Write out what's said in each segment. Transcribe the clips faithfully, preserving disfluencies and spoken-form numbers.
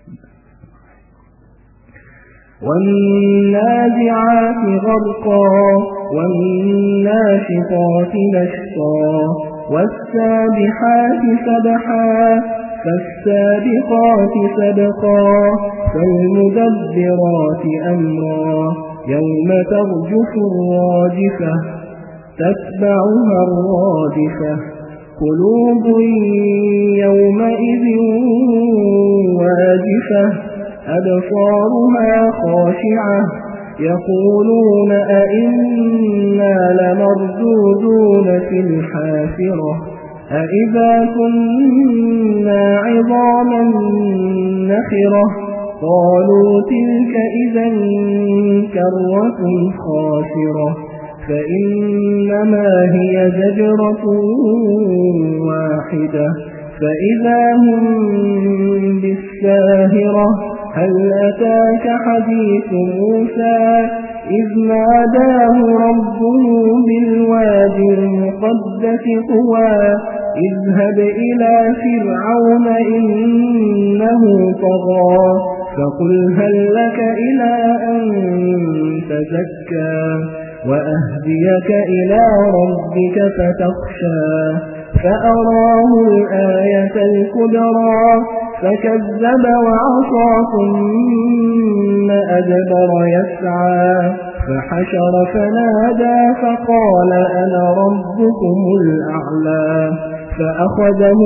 والنازعات غرقا والناشطات نشطا والسابحات سبحا فالسابقات سبقا فالمدبرات أمرا يوم ترجف الراجفة تتبعها الرادفة قلوب يومئذ واجفة أبصارها خاشعة يقولون أئنا لمردودون في الحافرة أئذا كنا عظاما نخرة قالوا تلك إذا كرة خاسرة فإنما هي زجرة واحدة فإذا هم بالساهرة هل أتاك حديث موسى إذ ناداه ربه بالوادي المقدس طوى اذهب إلى فرعون إنه طغى فقل هل لك إلى أن تزكى وأهديك إلى ربك فتخشى فأراه الآية الكبرى فكذب وعصى ثم أدبر يسعى فحشر فنادى فقال أنا ربكم الأعلى فأخذه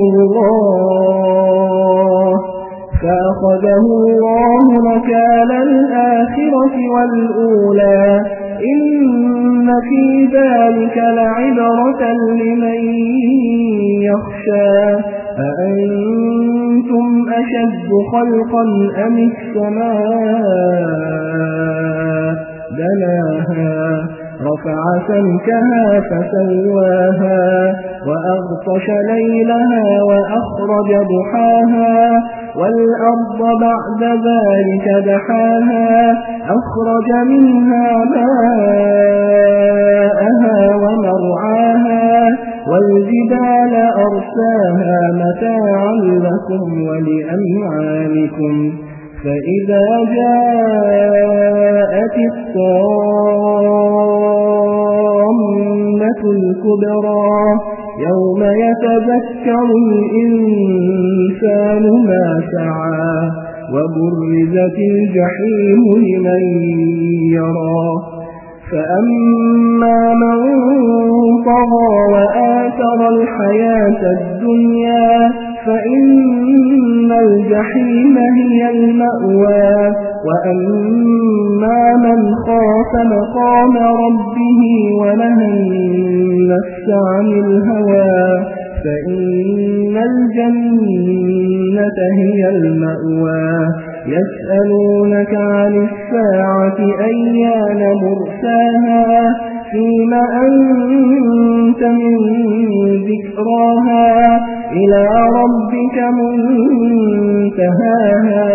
الله فأخذه الله نكال الآخرة والأولى إن في ذلك لعبرة لمن يخشى أأنتم أشد خلقا أم السماء بناها رفع سمكها فسواها وأغطش ليلها وأخرج ضحاها والأرض بعد ذلك دحاها أخرج منها ماءها ومرعاها والجبال أرساها متاعا لكم ولأنعامكم فإذا جاءت الطامة الكبرى يوم يتذكر الإنسان ما سعى وبرزت الجحيم لمن يرى فأما من طغى وآثر الحياة الدنيا فإن الجحيم هي المأوى وأما من خاف مقام ربه ونهى النفس عن الهوى فإن الجنة هي المأوى يسألونك عن الساعة أيان مرساها فيم أنت من ذكراها إلى ربك منتهاها